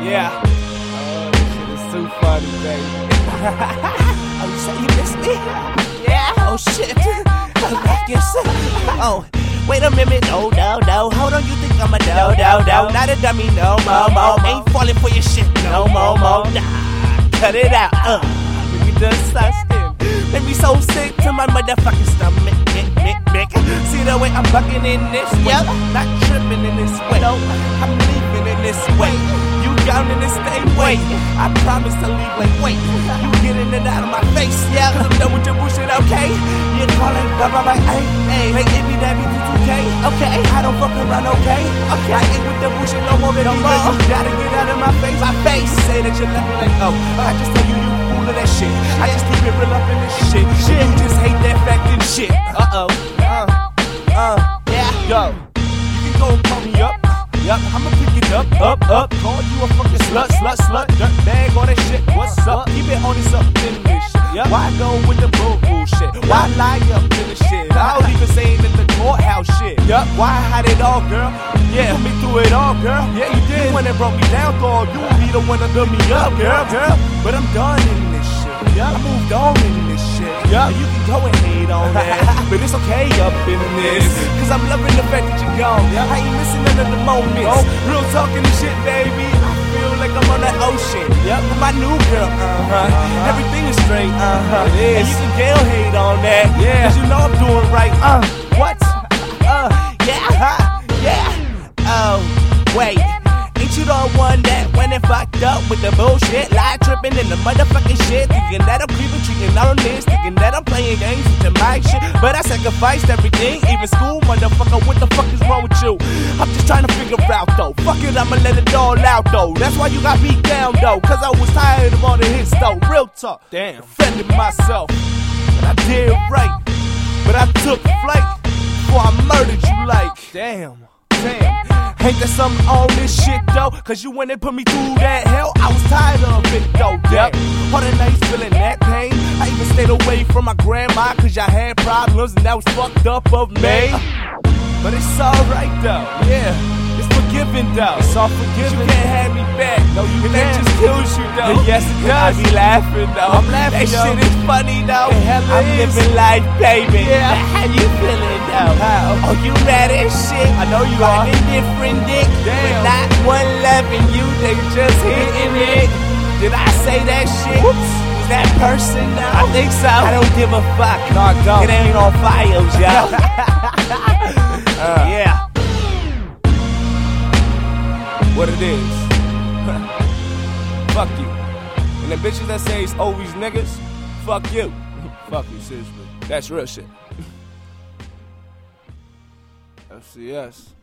Yeah. Oh, this shit is too funny, baby. Oh, you say you miss me? Yeah. Oh, shit. I guess. Oh, wait a minute. No. Hold on, you think I'm a no. Not a dummy, no more. Ain't falling for your shit, no more. Nah, cut it out. Let me just sustain. Make me so sick to my motherfucking stomach. See the way I'm bucking in this way. Not tripping in this way. No, I'm leaving in this way. You down in this stay way. I promise to leave like wait. You getting it out of my face. Yeah, cause I'm done with your bullshit, okay? You calling, blah, hey, if me that means it's okay. Okay, I don't fuck around, okay? Okay, I ain't with the bullshit no more, baby. You gotta get out of my face. My face say that you left me like, oh, I just tell you full of that shit. I just keep it real up in this shit. You just hate that fact and shit. Yeah, yo. You can go and call me up. Yup, I'ma pick it up. Call you a fucking slut. Dirt bag, all that shit. What's up? Keep it on this up in this shit. Yep. Why go with the bullshit? Why lie up in the shit? I don't even say it in the courthouse shit. Yup, why hide it all, girl? Yeah, put me through it all, girl. Yeah, you did. You one that brought me down, dog. You be the one that done me up, girl. But I'm done in this shit. I moved on in this shit. And you can go and hate on that, but it's okay up in this. Cause I'm loving the fact that you're gone. I ain't missing none of the moments. Real talking and shit, baby. I feel like I'm on the ocean. With my new girl. Everything is straight. It is. And you can go hate on that. Cause you know I'm doing right. What? Yeah. Oh, wait. Ain't you the one that went and fucked up with the bullshit? Lie tripping in the motherfucking shit. Thinking that I'm creeping, cheating on this. Thinking that I'm playing games with the mic shit. But I sacrificed everything, even school, motherfucker. What the fuck is wrong with you? I'm just trying to figure out though. Fuck it, I'ma let it all out though. That's why you got beat down though. Cause I was tired of all the hits though. Real talk. Damn. Defending myself. And I did right. But I took flight before I murdered you like. Damn. Ain't there something on this shit though? Cause you went and put me through that hell. I was tired of it though. All the nights feeling that pain. I even stayed away from my grandma cause y'all had problems and that was fucked up of me. But it's alright though. Yeah, it's forgiven though. It's all forgiven. You can't have me back. No, you can't. That just kills you though. Yes, it does. I be laughing though. I'm laughing. That shit is funny though. I'm living life, baby. Yeah. How you feeling though? How? Oh, you mad as shit? I know you are. Different dick. Damn. But not one loving you. They just hitting it. Did I say that shit? Whoops. Was that person now? I think so. I don't give a fuck. No, I don't. It ain't on files, y'all. Yeah. What it is. Fuck you. And the bitches that say it's always niggas, fuck you. Fuck you, seriously. That's real shit. FCS.